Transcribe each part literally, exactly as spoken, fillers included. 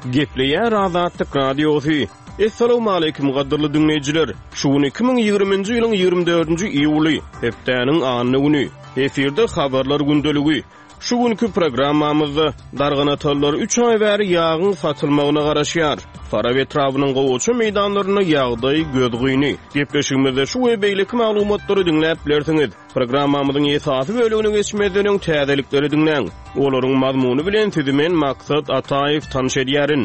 Gepleýär Azatlyk radiosu. Assalamu alaykum gaderly dinleýijiler. Şuň iki ming ýygrüminji ýylyň ýygrimi dördünji iýuly, hepdäniň anyny güni. Eferde habarlar gündeligi. Şu günkü programmamyzda dargana tollar üç ay bäri ýağın satylmagyna garaşýar. Farawe trawynyň gowuçy meýdanlaryna ýagdaý gözgüýni. Gepleşigimizde şu we beýleki maglumatlary dinläp bilersiňiz. Programmamyzyň esasy bölügine geçmeden öň täzelikleri dinläň. Olaryň mazmuny bilen sizi men Maksat Ataýew tanış edýärin.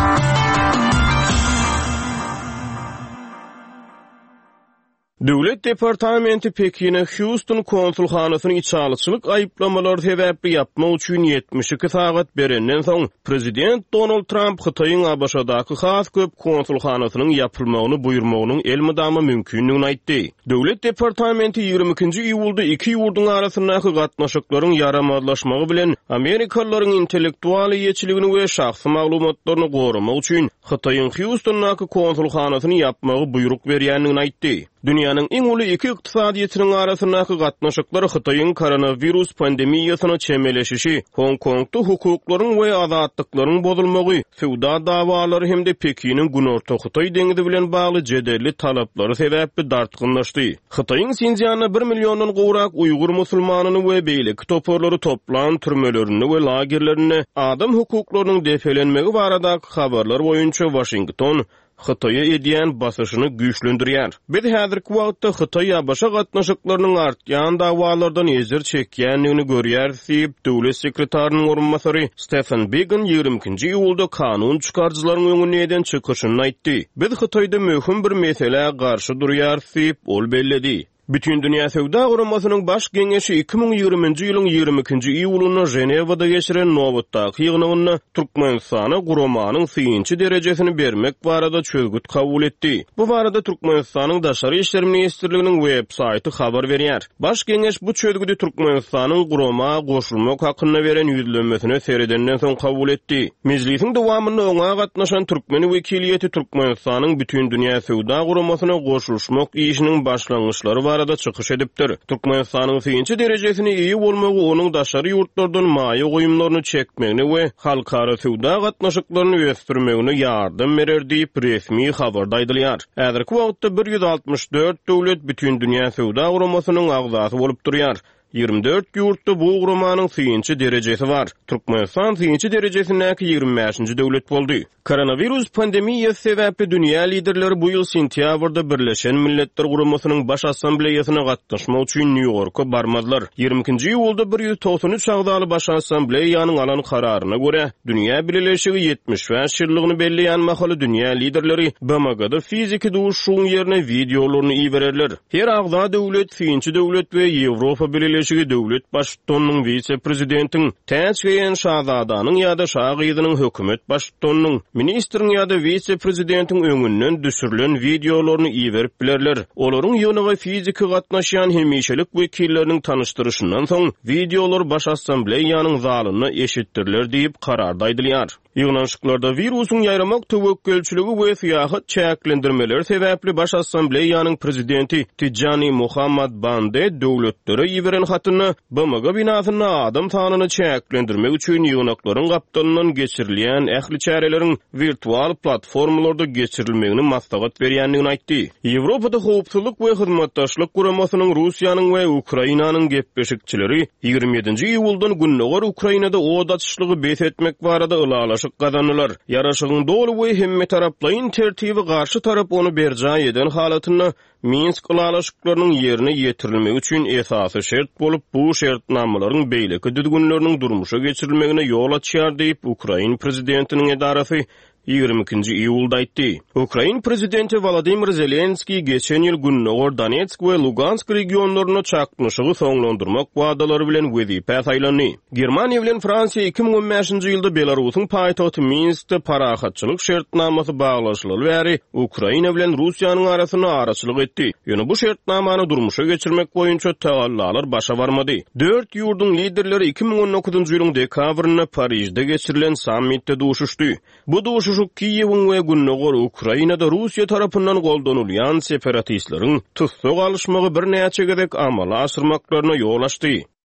Döwlet Departamenti Pekin'e Houston konsulhanasyny içalyçylyk aýyplamalary sebäpli yapmak üçin yetmiş iki sagat berenden soň Prezident Donald Trump Hytaýyň A B Ş'daky has köp konsulhanasynyň ýapylmagyny buýurmagynyň elmydamy mümkinligini aýtdy. Döwlet Departamenti ýygrimi ikinji iýulda iki ýurdun arasyndaky gatnaşyklaryň ýaramazlaşmagy bilen Amerikalılaryň intellektual ýetçiligini we şahsy maglumatlaryny goramak üçin Hytaýyň Houstondaky konsulhanasyny ýapmagy buýruk berýändigini aýtdy. Dünýäniň iň uly iki ykdysadyýetiniň arasyndaky gatnaşyklary Hytaýyň koronavirus pandemiýasyna çemeleşişi, Hong Kongda hukuklaryň we azatlyklaryň bozulmagy, sowda dawalary hemde Pekiniň Günorta Hytaý deňizi bilen bagly jedelli talaplary sebäpli dartgynlaşdy. Hytaýyň Sinjianyna bir millionddan gowrak Uýgur musulmanyny we beýleki toporlary toplan türmelerini we lagerlerini adam hukuklarynyň defelenmegi baradaky habarlar boýunça Washington Hytaýa edýän basyşyny güýçlendirýär. Biz häzirki wagtda Hytaýa başa gatnaşyklarynyň artýan dawalardan ejer çekýänligini görýär diýip döwlet sekretarynyň orunmasary Stephen Biegun ýygrimi ikinji iýulda kanun çykarjylaryň öňüne eden çykyşyny aýtdy. Biz Hytaýda möhüm bir mesele garşy durýar diýip ol belledi. Bütün Dünya Sowda Guramasynyň baş geňeşi iki ming ýygrüminji ýylyň ýygrimi ikinji iýulyny Jenewada geçiren nowatdaky ýygnygyny Türkmenistana guramanyň syňçy derejesini bermek barada çözgüt kabul etdi. Bu barada Türkmenistanyň Daşary işler ministrliginiň web saýty habar berýär. Baş geňeş bu çözgüdi Türkmenistanyň gurama goşulmak hakyna beren ýüzlenmesine seredenden soň kabul etdi. Meclisiň dowamyny oňa gatnaşan türkmeni wekiliýeti Türkmenistanyň bütün Dünya Sowda Guramasyna goşulmak işiniň başlangyçlary arada çykyş edipdir. Türkmenistanyň syňçy derejesini iyi bolmagy onuň daşary ýurtlardan maýa goýumlaryny çekmegini we halkara sowda gatnaşyklaryny ösdürmegine ýardam berer diýip resmi habarda aýdylýar. Häzirki wagtda bir ýüz altymyş dört döwlet bütün dünýä sowda guramasynyň agzasy bolup durýar. ýygrimi dört ýurtda bu guramanyň syňçy derejesi var. Türkmenistan syňçy derejesindäki ýygrimi beşinji döwlet boldy. Koronavirus pandemiýasy sebäpli dünýä liderleri bu ýyl sentýabrda Birleşen Milletler Guramasynyň baş assambleýasyna gatnaşmak üçin New Yorka barmadylar. ýygrimi ikinji iýulda bir ýüz toksan üç agdaly baş assambleýanyň alan kararyna görä dünýä birleşigi ýetmiş beş ýyllygyny belleýän mahaly dünýä liderleri B M G'da fiziki duşuň ýerine videolaryny iýererler. Her agda döwlet, syňçy döwlet we Ýewropa Birleşigi döwlet başlygynyň vice-prezidentiň, täçgeýen şahzadanyň ýa-da şahyzynyň hökümet başlygynyň, ministriň ýa-da vice-prezidentiň öňünden düşürilen videolaryny iýerip bilerler. Olaryň ýöneге fiziki gatnaşýan hemişelik wekilleriniň tanışdyryşyndan soň videolar baş assambleýanyň zalyna eşitdirler diýip kararda aýdylýar. Ýygnaşyklarda virusyň ýayramak töwekkülçiligi we syýasat çäklendirmeleri sebäpli baş assambleýanyň prezidenti Tijani Muhammad Bande döwletlere ýiberen hatyny B M G binasyna adam sanyny çäklendirmek üçin ýygnaklaryň gapdalyndan geçirilýän ähli çäreleriň virtual platformalarda geçirilmegini maslahat berýändigini aýtdy. Ýewropada howpsuzlyk we hyzmatdaşlyk guramasynyň Russiýanyň we Ukrainanyň gepleşikçileri ýygrimi ýedinji iýuldan günneger Ukrainada od açyşlygy beýt etmek barada ılalaşyk gazanylar. Ýaraşygyň dolu we hemme taraplaryň tertibi garşy tarap onu berjä eden halatyny Minsk ılalaşyklarynyň ýerine ýetirilmegi üçin esasy şert bolup bu şertnamalaryň beýleki düzgünleriniň durmuşa geçirilmegine ýol açýar diýip Ukraina prezidentiniň edarasy ýygrimi ikinji iýulda aýtdy. Ukraina prezidenti Volodymyr Zelenski geçen ýyl Günneger Donetsk we Lugansk regionlaryna çaknyşygy soňlandyrmak wadalary bilen wezipe saýlandy. Germaniýa bilen Fransiýa iki ming on beşinji ýylda Belarusyň paýtagty Minskde parahatçylyk şertnamasy baglaşylaly bäri Ukraina bilen Russiýanyň arasyna araçylyk etdi. Ýöne bu şertnamany durmuşa geçirmek boýunça tagallalar başa barmady. Dört ýurdun liderleri iki ming on dokuzunji ýylyň dekabryna Parijde geçirilen sammitde duşuşdy. Bu duş Şu Kiýewiň we Günneger Ukrainada Russiýa tarapyndan goldanylýan separatistlaryň tutsak alışmagy bir näçe gezek amala asyrmaklaryna ýol açdy.